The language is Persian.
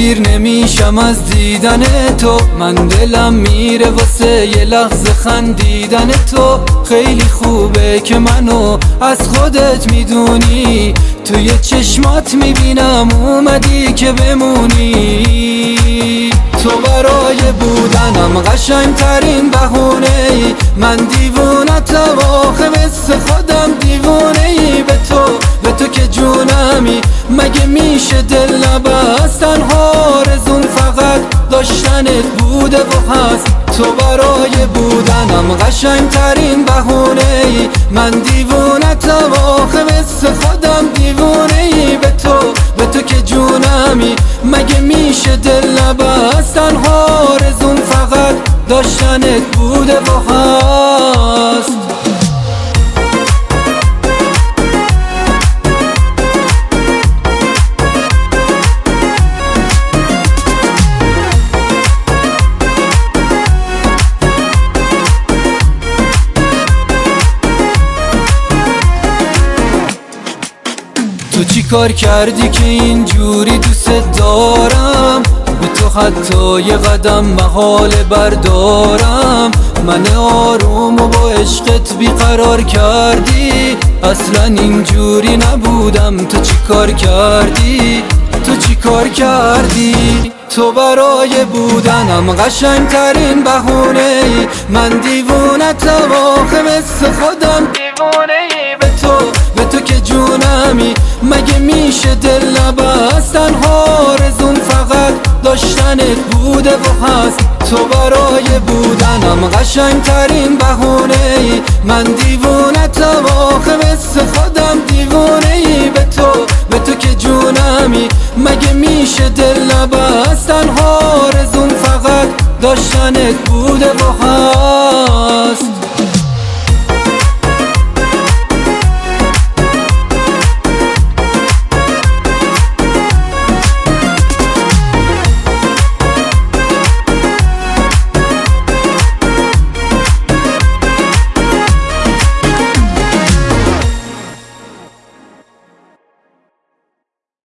سیر نمیشم از دیدن تو. من دلم میره واسه یه لحظه خندیدن تو. خیلی خوبه که منو از خودت میدونی، توی چشمات میبینم اومدی که بمونی. تو برای بودنم قشنگترین بهونه ای، من دیوونتم آخه مثل خودم دیوونه ای. به تو که جونمی، مگه میشه دل نبستن؟ آرزوم فقط داشتنت بوده و هست. تو برای بودنم قشنگترین بهونه ای، من دیوونتم آخه مثل خودم دیوونه ای. به تو که جونمی، مگه میشه دل نبستن؟ آرزوم فقط داشتنت بوده و هست. تو چی کار کردی که اینجوری دوست دارم؟ به تو حتی یه قدم محال بردارم. من آروم و با عشقت بیقرار کردی، اصلا اینجوری نبودم. تو چی کار کردی؟ تو چی کار کردی؟ تو برای بودنم قشنگترین بهونه ای، من دیوونتم آخه مثل خودم دیوونه ای. به تو که جونمی، مگه میشه دل نبستن؟ آرزوم فقط داشتنت بوده و هست. تو برای بودنم قشنگترین بهونه ای، من دیوونتم آخه مثل خودم دیوونه ای. به تو که جونمی، مگه میشه دل نبستن؟ آرزوم فقط داشتنت بوده و هست.